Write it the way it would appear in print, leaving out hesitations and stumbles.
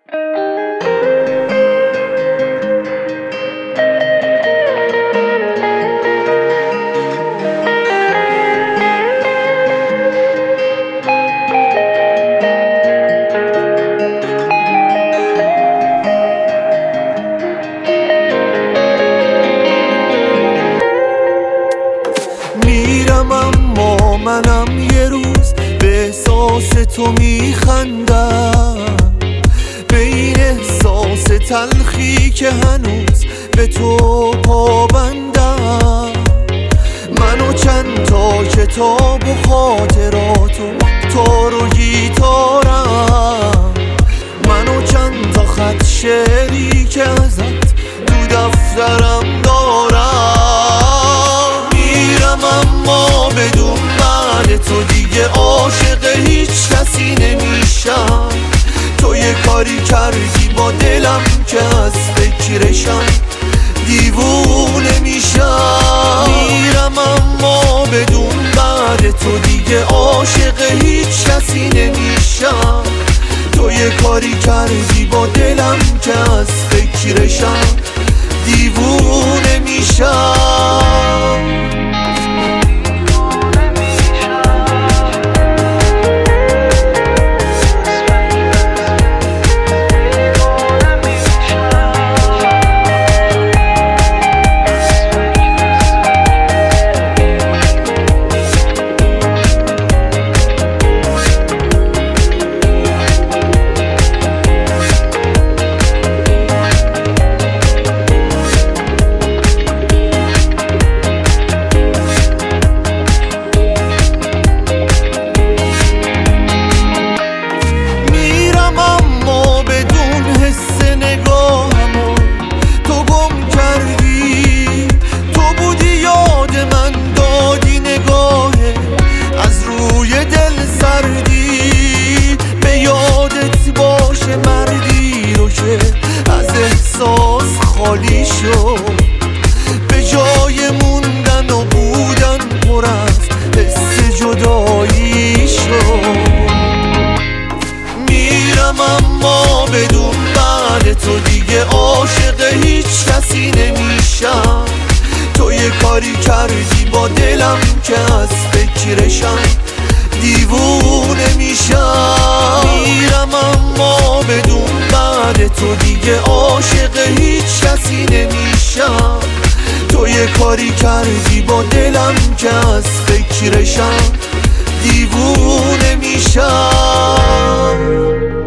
میرم اما منم یه روز به احساس تو میخندم، به این احساس تلخی که هنوز به تو پابندم. منو چند تا کتاب و خاطرات و تار و گیتارم، منو چند تا خط شعری که ازت تو دفترم دارم. میرم اما بدون بعد تو دیگه عاشق هیچ کسی نمیشم. تو یه کاری کردی با دلم که از فکرشم دیوونه میشم. میرم اما بدون بعد تو دیگه عاشق هیچ کسی نمیشم. تو یه کاری کردی با دلم که از فکرشم دیوونه میشم. خالی شد به جای موندن و بودن پر از حس جدایی شد. میرم اما بدون بعد تو دیگه عاشق هیچ کسی نمیشم. تو یه کاری کردی با دلم که از فکرشم دیوونه میشم. میرم اما بدون بعد تو دیگه عاشق هیچ کسی نمیشم. تو یه کاری کردی با دلم که از فکرشم دیوونه میشم.